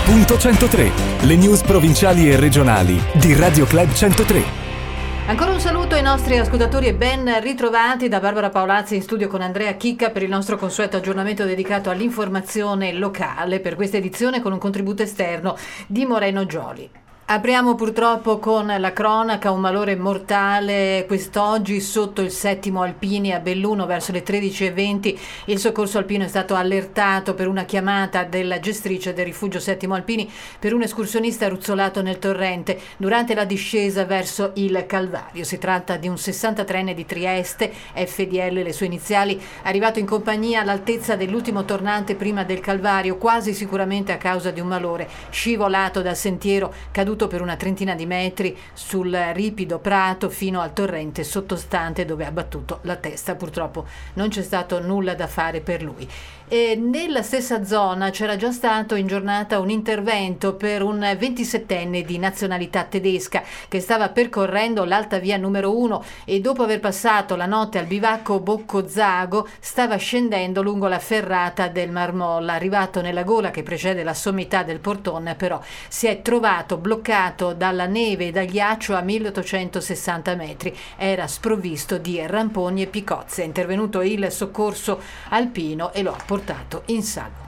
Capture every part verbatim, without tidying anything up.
punto centotré, le news provinciali e regionali di Radio Club centotré. Ancora un saluto ai nostri ascoltatori e ben ritrovati da Barbara Paolazzi in studio con Andrea Chicca per il nostro consueto aggiornamento dedicato all'informazione locale, per questa edizione con un contributo esterno di Moreno Gioli. Apriamo purtroppo con la cronaca, un malore mortale quest'oggi sotto il settimo Alpini a Belluno verso le tredici e venti. Il soccorso alpino è stato allertato per una chiamata della gestrice del rifugio settimo Alpini per un escursionista ruzzolato nel torrente durante la discesa verso il Calvario. Si tratta di un sessantatreenne di Trieste, F D L le sue iniziali, arrivato in compagnia all'altezza dell'ultimo tornante prima del Calvario, quasi sicuramente a causa di un malore, scivolato dal sentiero, caduto per una trentina di metri sul ripido prato fino al torrente sottostante dove ha battuto la testa. Purtroppo non c'è stato nulla da fare per lui. E nella stessa zona c'era già stato in giornata un intervento per un ventisettenne di nazionalità tedesca che stava percorrendo l'alta via numero uno e dopo aver passato la notte al bivacco Boccozzago stava scendendo lungo la ferrata del Marmolla. Arrivato nella gola che precede la sommità del Porton, però si è trovato bloccato dalla neve e dal ghiaccio a milleottocentosessanta metri. Era sprovvisto di ramponi e piccozze. È intervenuto il soccorso alpino e lo ha portato in salvo.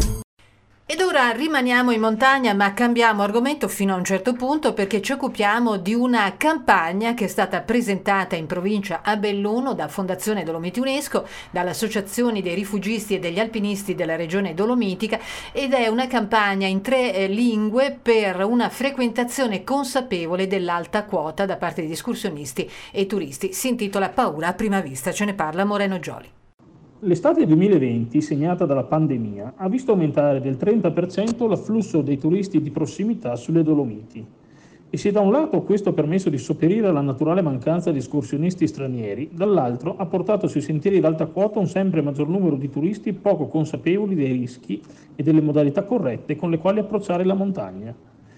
Ed ora rimaniamo in montagna, ma cambiamo argomento fino a un certo punto, perché ci occupiamo di una campagna che è stata presentata in provincia a Belluno da Fondazione Dolomiti UNESCO, dalle associazioni dei rifugisti e degli alpinisti della regione dolomitica, ed è una campagna in tre eh, lingue per una frequentazione consapevole dell'alta quota da parte di escursionisti e turisti. Si intitola Paura a prima vista, ce ne parla Moreno Gioli. L'estate duemilaventi, segnata dalla pandemia, ha visto aumentare del trenta per cento l'afflusso dei turisti di prossimità sulle Dolomiti. E se da un lato questo ha permesso di sopperire alla naturale mancanza di escursionisti stranieri, dall'altro ha portato sui sentieri d'alta quota un sempre maggior numero di turisti poco consapevoli dei rischi e delle modalità corrette con le quali approcciare la montagna.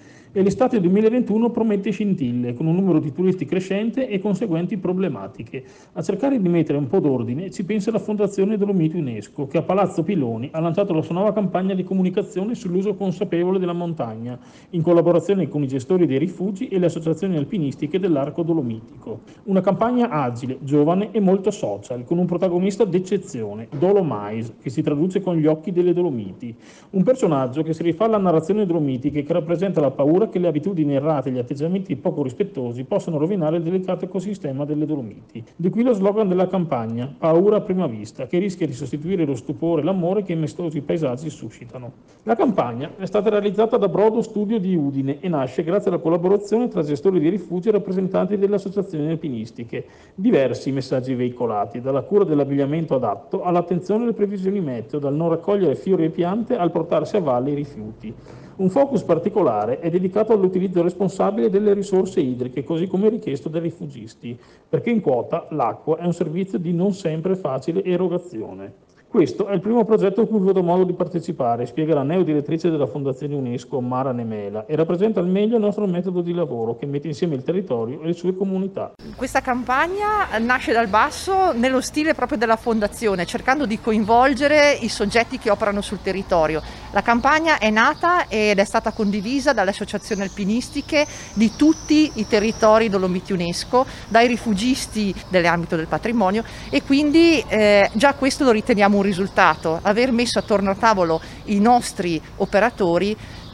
E l'estate duemilaventuno promette scintille, con un numero di turisti crescente e conseguenti problematiche. A cercare di mettere un po' d'ordine ci pensa la Fondazione Dolomiti UNESCO, che a Palazzo Piloni ha lanciato la sua nuova campagna di comunicazione sull'uso consapevole della montagna, in collaborazione con i gestori dei rifugi e le associazioni alpinistiche dell'arco dolomitico. Una campagna agile, giovane e molto social, con un protagonista d'eccezione, Dolomais, che si traduce con gli occhi delle Dolomiti. Un personaggio che si rifà alla narrazione dolomitica e che rappresenta la paura che le abitudini errate e gli atteggiamenti poco rispettosi possano rovinare il delicato ecosistema delle Dolomiti. Di qui lo slogan della campagna, Paura a prima vista, che rischia di sostituire lo stupore e l'amore che i maestosi paesaggi suscitano. La campagna è stata realizzata da Brodo Studio di Udine e nasce grazie alla collaborazione tra gestori di rifugi e rappresentanti delle associazioni alpinistiche. Diversi messaggi veicolati, dalla cura dell'abbigliamento adatto all'attenzione alle previsioni meteo, dal non raccogliere fiori e piante al portarsi a valle i rifiuti. Un focus particolare è dedicato all'utilizzo responsabile delle risorse idriche, così come richiesto dai rifugisti, perché in quota l'acqua è un servizio di non sempre facile erogazione. Questo è il primo progetto a cui ho avuto modo di partecipare, spiega la neodirettrice della Fondazione UNESCO, Mara Nemela, e rappresenta al meglio il nostro metodo di lavoro che mette insieme il territorio e le sue comunità. Questa campagna nasce dal basso nello stile proprio della Fondazione, cercando di coinvolgere i soggetti che operano sul territorio. La campagna è nata ed è stata condivisa dalle associazioni alpinistiche di tutti i territori Dolomiti UNESCO, dai rifugisti dell'ambito del patrimonio, e quindi eh, già questo lo riteniamo un risultato, aver messo attorno al tavolo i nostri operatori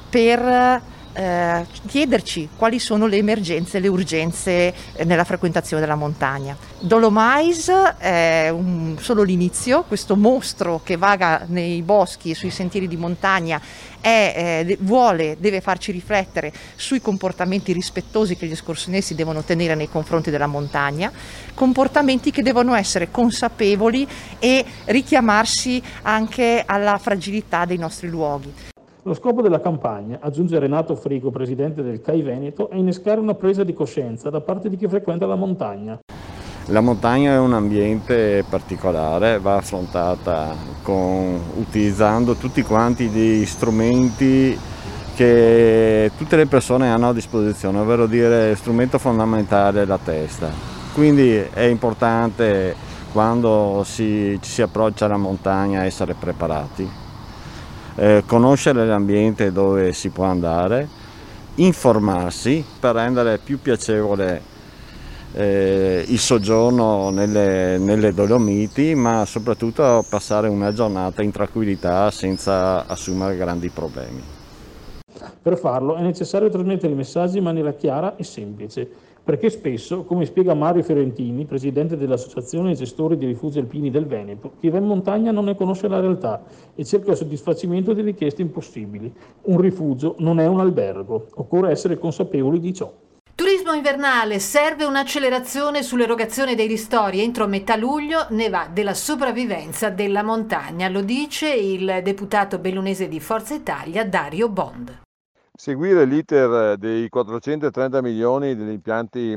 per eh, chiederci quali sono le emergenze, le urgenze eh, nella frequentazione della montagna. Dolomais è un, solo l'inizio, questo mostro che vaga nei boschi e sui sentieri di montagna è, eh, vuole, deve farci riflettere sui comportamenti rispettosi che gli escursionisti devono tenere nei confronti della montagna, comportamenti che devono essere consapevoli e richiamarsi anche alla fragilità dei nostri luoghi. Lo scopo della campagna, aggiunge Renato Frigo, presidente del C A I Veneto, è innescare una presa di coscienza da parte di chi frequenta la montagna. La montagna è un ambiente particolare, va affrontata con, utilizzando tutti quanti gli strumenti che tutte le persone hanno a disposizione, ovvero dire strumento fondamentale è la testa. Quindi è importante quando si, ci si approccia alla montagna essere preparati. eh, conoscere l'ambiente dove si può andare, informarsi per rendere più piacevole eh, il soggiorno nelle, nelle Dolomiti, ma soprattutto passare una giornata in tranquillità senza assumere grandi problemi. Per farlo è necessario trasmettere i messaggi in maniera chiara e semplice, perché spesso, come spiega Mario Fiorentini, presidente dell'Associazione Gestori di Rifugi Alpini del Veneto, chi va in montagna non ne conosce la realtà e cerca il soddisfacimento di richieste impossibili. Un rifugio non è un albergo, occorre essere consapevoli di ciò. Turismo invernale, serve un'accelerazione sull'erogazione dei ristori. Entro metà luglio ne va della sopravvivenza della montagna, lo dice il deputato bellunese di Forza Italia Dario Bond. Seguire l'iter dei quattrocentotrenta milioni degli impianti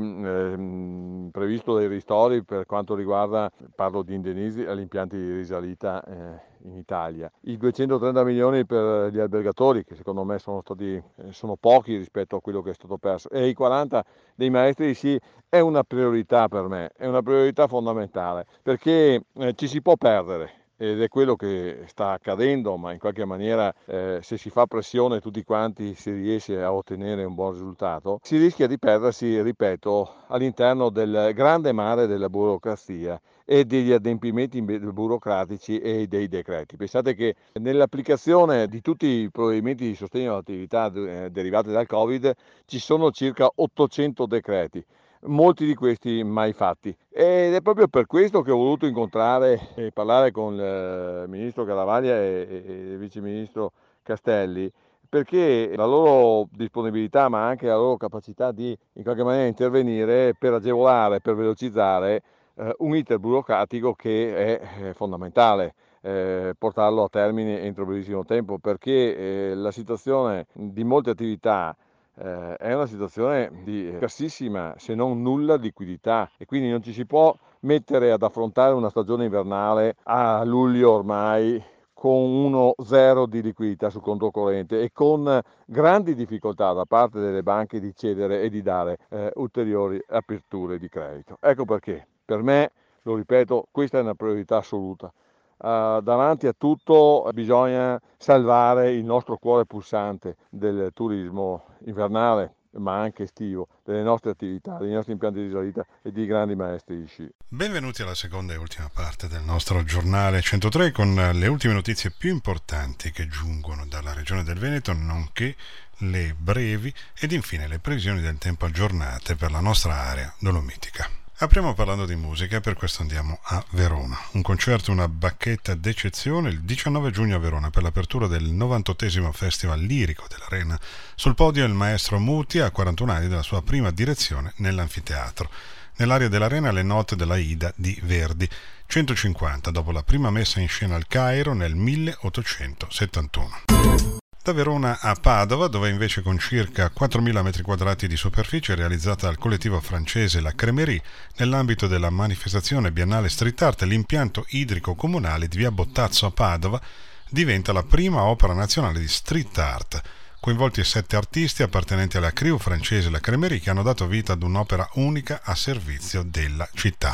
eh, previsto dai ristori per quanto riguarda, parlo di indennizzi agli impianti di risalita eh, in Italia, i duecentotrenta milioni per gli albergatori, che secondo me sono stati eh, sono pochi rispetto a quello che è stato perso, e i quaranta dei maestri di sci è una priorità per me, è una priorità fondamentale, perché eh, ci si può perdere. Ed è quello che sta accadendo, ma in qualche maniera eh, se si fa pressione tutti quanti si riesce a ottenere un buon risultato, si rischia di perdersi, ripeto, all'interno del grande mare della burocrazia e degli adempimenti burocratici e dei decreti. Pensate che nell'applicazione di tutti i provvedimenti di sostegno all'attività eh, derivate dal Covid ci sono circa ottocento decreti. Molti di questi mai fatti, ed è proprio per questo che ho voluto incontrare e parlare con il ministro Garavaglia e, e il vice ministro Castelli, perché la loro disponibilità ma anche la loro capacità di in qualche maniera intervenire per agevolare, per velocizzare eh, un iter burocratico che è eh, fondamentale. Eh, portarlo a termine entro brevissimo tempo, perché eh, la situazione di molte attività Eh, è una situazione di scarsissima, se non nulla liquidità, e quindi non ci si può mettere ad affrontare una stagione invernale a luglio ormai con uno zero di liquidità sul conto corrente e con grandi difficoltà da parte delle banche di cedere e di dare eh, ulteriori aperture di credito. Ecco perché per me, lo ripeto, questa è una priorità assoluta. Uh, davanti a tutto bisogna salvare il nostro cuore pulsante del turismo invernale, ma anche estivo, delle nostre attività, dei nostri impianti di risalita e di grandi maestri di sci. Benvenuti alla seconda e ultima parte del nostro giornale centotré con le ultime notizie più importanti che giungono dalla regione del Veneto, nonché le brevi ed infine le previsioni del tempo aggiornate per la nostra area dolomitica. Apriamo parlando di musica e per questo andiamo a Verona. Un concerto, una bacchetta d'eccezione il diciannove giugno a Verona per l'apertura del novantottesimo Festival Lirico dell'Arena. Sul podio il maestro Muti a quarantuno anni della sua prima direzione nell'anfiteatro. Nell'area dell'Arena le note della Ida di Verdi, centocinquanta dopo la prima messa in scena al Cairo nel milleottocentosettantuno. Da Verona a Padova, dove invece con circa quattromila metri quadrati di superficie realizzata dal collettivo francese La Crémerie, nell'ambito della manifestazione biennale Street Art, l'impianto idrico comunale di via Bottazzo a Padova diventa la prima opera nazionale di street art. Coinvolti sette artisti appartenenti alla crew francese La Crémerie che hanno dato vita ad un'opera unica a servizio della città.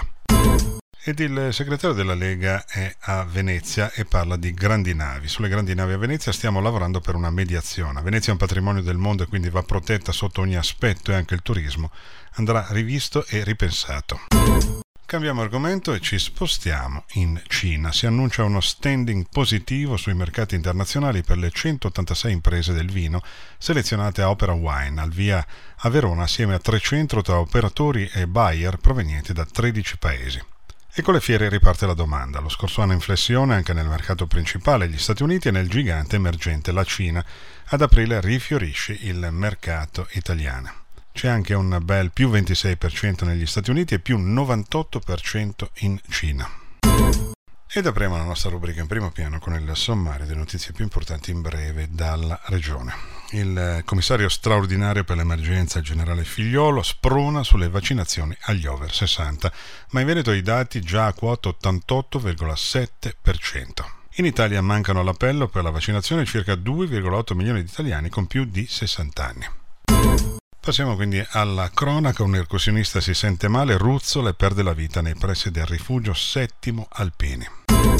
Ed il segretario della Lega è a Venezia e parla di grandi navi. Sulle grandi navi a Venezia stiamo lavorando per una mediazione. Venezia è un patrimonio del mondo e quindi va protetta sotto ogni aspetto, e anche il turismo andrà rivisto e ripensato. Cambiamo argomento e ci spostiamo in Cina. Si annuncia uno standing positivo sui mercati internazionali per le centottantasei imprese del vino selezionate a Opera Wine al via a Verona assieme a trecento tra operatori e buyer provenienti da tredici paesi. E con le fiere riparte la domanda. Lo scorso anno in flessione anche nel mercato principale, gli Stati Uniti, e nel gigante emergente, la Cina. Ad aprile rifiorisce il mercato italiano. C'è anche un bel più ventisei per cento negli Stati Uniti e più novantotto per cento in Cina. Ed apriamo la nostra rubrica in primo piano con il sommario delle notizie più importanti in breve dalla regione. Il commissario straordinario per l'emergenza, il generale Figliuolo, sprona sulle vaccinazioni agli over sessanta, ma in Veneto i dati già a quota ottantotto virgola sette per cento. In Italia mancano all'appello per la vaccinazione circa due virgola otto milioni di italiani con più di sessanta anni. Passiamo quindi alla cronaca. Un escursionista si sente male, ruzzola e perde la vita nei pressi del rifugio Settimo Alpini.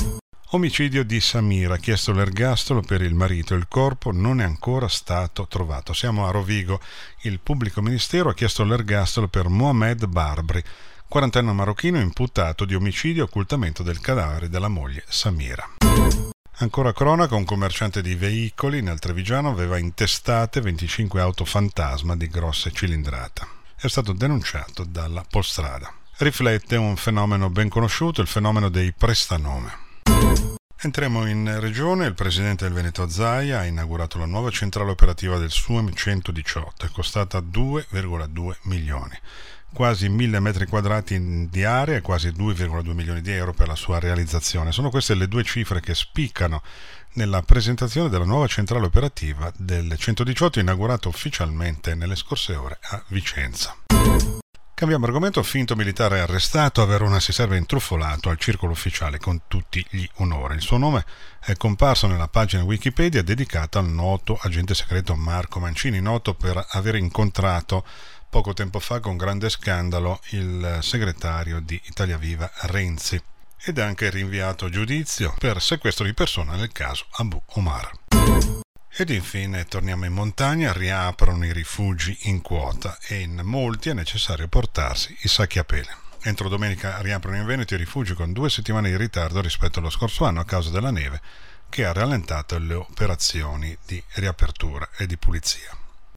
Omicidio di Samira, chiesto l'ergastolo per il marito, il corpo non è ancora stato trovato. Siamo a Rovigo, il pubblico ministero ha chiesto l'ergastolo per Mohamed Barbri, quarantenne marocchino imputato di omicidio e occultamento del cadavere della moglie Samira. Ancora cronaca, un commerciante di veicoli nel Trevigiano aveva intestate venticinque auto fantasma di grossa cilindrata. È stato denunciato dalla Polstrada. Riflette un fenomeno ben conosciuto, il fenomeno dei prestanome. Entriamo in regione. Il presidente del Veneto Zaia ha inaugurato la nuova centrale operativa del S U M centodiciotto, è costata due virgola due milioni, quasi mille metri quadrati di area e quasi due virgola due milioni di euro per la sua realizzazione. Sono queste le due cifre che spiccano nella presentazione della nuova centrale operativa del centodiciotto, inaugurata ufficialmente nelle scorse ore a Vicenza. Cambiamo argomento. Finto militare arrestato, a Verona si serve intrufolato al circolo ufficiale con tutti gli onori. Il suo nome è comparso nella pagina Wikipedia dedicata al noto agente segreto Marco Mancini, noto per aver incontrato poco tempo fa con grande scandalo il segretario di Italia Viva Renzi, ed è anche rinviato a giudizio per sequestro di persona nel caso Abu Omar. Ed infine torniamo in montagna, riaprono i rifugi in quota e in molti è necessario portarsi i sacchi a pelo. Entro domenica riaprono in Veneto i rifugi con due settimane di ritardo rispetto allo scorso anno a causa della neve che ha rallentato le operazioni di riapertura e di pulizia.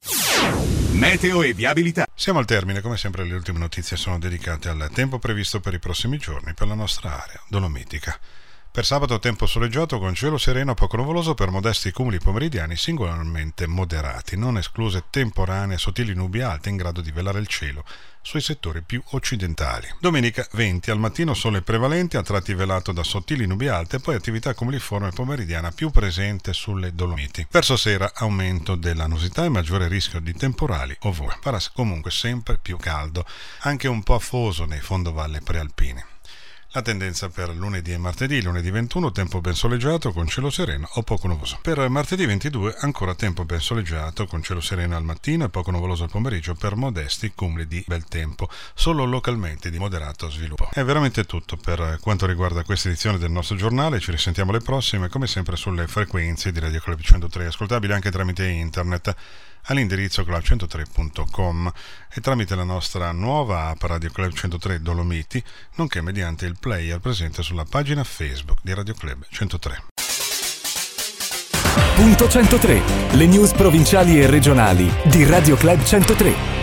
Meteo e viabilità. Siamo al termine, come sempre le ultime notizie sono dedicate al tempo previsto per i prossimi giorni per la nostra area dolomitica. Per sabato tempo soleggiato con cielo sereno poco nuvoloso per modesti cumuli pomeridiani singolarmente moderati, non escluse temporanee sottili nubi alte in grado di velare il cielo sui settori più occidentali. Domenica venti, al mattino sole prevalente, a tratti velato da sottili nubi alte, poi attività cumuliforme pomeridiana più presente sulle Dolomiti. Verso sera aumento dell'anusità e maggiore rischio di temporali ovunque. Farà comunque sempre più caldo, anche un po' afoso nei fondovalle prealpini. La tendenza per lunedì e martedì, lunedì ventuno, tempo ben soleggiato con cielo sereno o poco nuvoso. Per martedì ventidue ancora tempo ben soleggiato con cielo sereno al mattino e poco nuvoloso al pomeriggio per modesti cumuli di bel tempo, solo localmente di moderato sviluppo. È veramente tutto per quanto riguarda questa edizione del nostro giornale, ci risentiamo alle prossime, come sempre sulle frequenze di Radio Club centotré, ascoltabili anche tramite internet all'indirizzo club centotré punto com e tramite la nostra nuova app Radio Club centotré Dolomiti, nonché mediante il player presente sulla pagina Facebook di Radio Club centotré. Punto centotré, le news provinciali e regionali di Radio Club centotré.